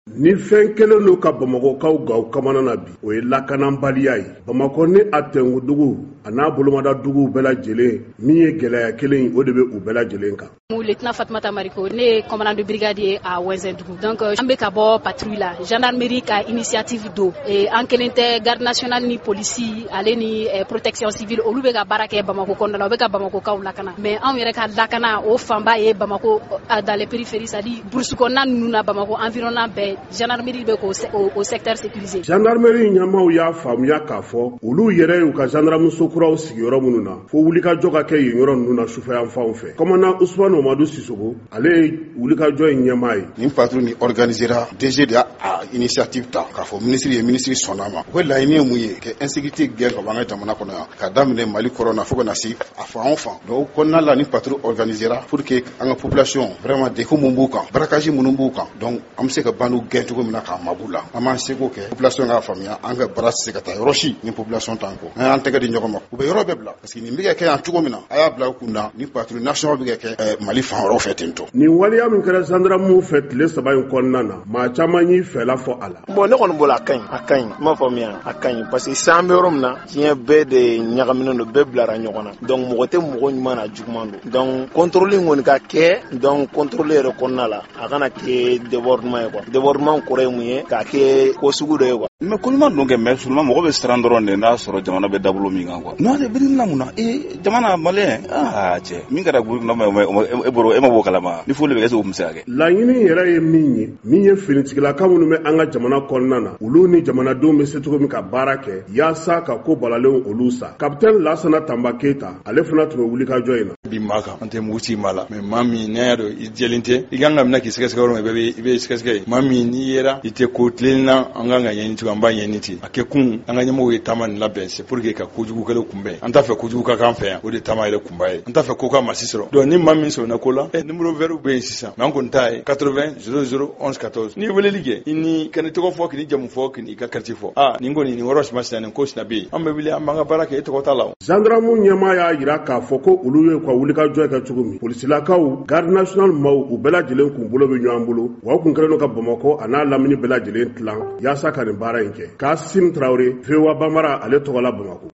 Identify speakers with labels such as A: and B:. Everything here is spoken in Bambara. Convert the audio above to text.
A: Ni fɛn kelen n'u ka Bamakɔkaw gaw kamana na bi o ye lakanabaliya ye. Bamako ni a Tɛnkudugu a n'a bolomada dugu bɛɛ lajɛlen min ye gɛlɛya kelen o de bɛ u bɛɛ lajɛlen kan.
B: Lieutenant Fatumata Mariko ne ye commandant de brigade ye à Wɛnzɛndugu. Donc an bɛ ka bɔ patrouille la gendarmerie ka initiative do an kelen tɛ garde nationale ni polisi ale ni protection civile olu bɛ ka baara kɛ Bamako kɔnɔna la u bɛ ka Bamakokaw lakana mais anw yɛrɛ ka lakana o fanba ye Bamako dans les périphéries c'est-à-dire brousse kɔnɔna ninnu na Bamako environnement bɛɛ gendarmerie bɛ au secteur sécurisé.
A: Gendarmerie ɲɛmaaw y'a faamuya k'a fɔ olu yɛrɛ y'u ka gendarmeso kuraw sigiyɔrɔ minnu na fo wulikajɔ ka kɛ yen yɔrɔ ninnu na sufɛ fanw fɛ. Commandant Ousmane Mamadou Sissoko ale ye wulikajɔ in ɲɛmaa ye.
C: Nin patrouille ni organisera DG de a initiative ta k'a fɔ ministre sɔnna ma. U ka laɲini ye mun ye ka insécurité gɛn ka bɔ an ka jamana kɔnɔ yan ka daminɛ Mali kɔrɔ na fo ka na se a fan o fan. Donc kɔnɔna la ni patrouille organisera pour que an ka population vraiment défaut mun b'u kan braquage minnu b'u kan donc an bɛ se ka banu gɛn cogo min na k'a mabu la. An b'an seko kɛ population k'a faamuya an ka bara se ka taa yɔrɔ si ni population t'an kɔ. An y'an tɛgɛ di ɲɔgɔn ma u bɛ yɔrɔ bɛɛ bila parce que nin bɛ ka kɛ yan cogo min na a y'a bila u kun na ni patrouille nationale bɛ ka kɛ Mali fan wɛrɛw fɛ ten tɔ.
A: Nin waleya min kɛra gendarmew fɛ tile 3 in kɔnɔna na maa caman y'i fɛla fɔ a la.
D: Bon ne kɔni bolo a kaɲi n m'a faamuya a kaɲi parce que san bɛ yɔrɔ min na diɲɛ bɛɛ de ɲagaminen don bɛɛ bilara ɲɔgɔn na donc mɔgɔ tɛ mɔgɔ ɲuman na juguman don donc contrôle kɔni ka kɛ donc contrôle yɛrɛ kɔnɔna la a kana kɛ débordement ye quoi débordement kɔrɔ ye mun ye k'a kɛ ko sugu dɔ ye quoi.
E: Mais ko ɲuman don kɛ mais seulement mɔgɔ bɛ siran dɔrɔn de n'a sɔrɔ jamana bɛ dabolo min kan quoi. N'o tɛ birina mun na jamana malien cɛ min kɛra gouvernement e ma bɔ kalama ni foli bɛ kɛ se o kun se ka kɛ.
A: Laɲini yɛrɛ ye min ye finitigilaka minnu bɛ an ka jamana kɔnɔna na olu ni jamanadenw bɛ se cogo min ka baara kɛ yaasa ka ko balalenw olu sa. Capitaine Lassana Tamba Keita ale fana tun bɛ wulikajɔ in na.
F: Bi maa kan an tɛ mugu ci maa la mais maa min n'a y'a dɔn i jɛlen tɛ i kan ka minɛ k'i sɛgɛsɛgɛ yɔrɔ min i bɛ sɛgɛsɛgɛ yen maa min n'i yera i tɛ ko tilenni na an kan ka ɲɛɲini cogo an b'a ɲɛɲini ten a kɛ kun an ka ɲɛmɔgɔw ye taama nin labɛn c'est pour que ka kojugukɛlaw kunbɛn an t'a fɛ kojugu ka k'an fɛ yan o de taama yɛrɛ kunba ye an t'a fɛ ko ka masi sɔrɔ donc ni maa min sɔnna ko la numéro vert bɛ yen sisan mais an kɔni t'a ye 80 00 11 14 n'i ye weleli kɛ i ni ka ni tɔgɔ fɔ k'i ni jamu fɔ k'i ni ka quartier fɔ nin kɔni nin yɔrɔ suma sisan nin ko sina bɛ yen an bɛ wuli an b'an ka baara kɛ e tɔgɔ t'a la.
A: Gendarmew ɲɛmaa y'a jira k'a fɔ ko olu ye ka wulikajɔ kɛ cogo min polisilakaw garde national maaw u bɛɛ lajɛlen kun bolo bɛ ɲɔgɔn bolo wa u kun kɛlen don ka Bamakɔ a n'a lamini bɛɛ lajɛlen tilan yaasa ka nin baara in kɛ. Kasim Traoré VOA Bambara ale tɔgɔ la Bamakɔ.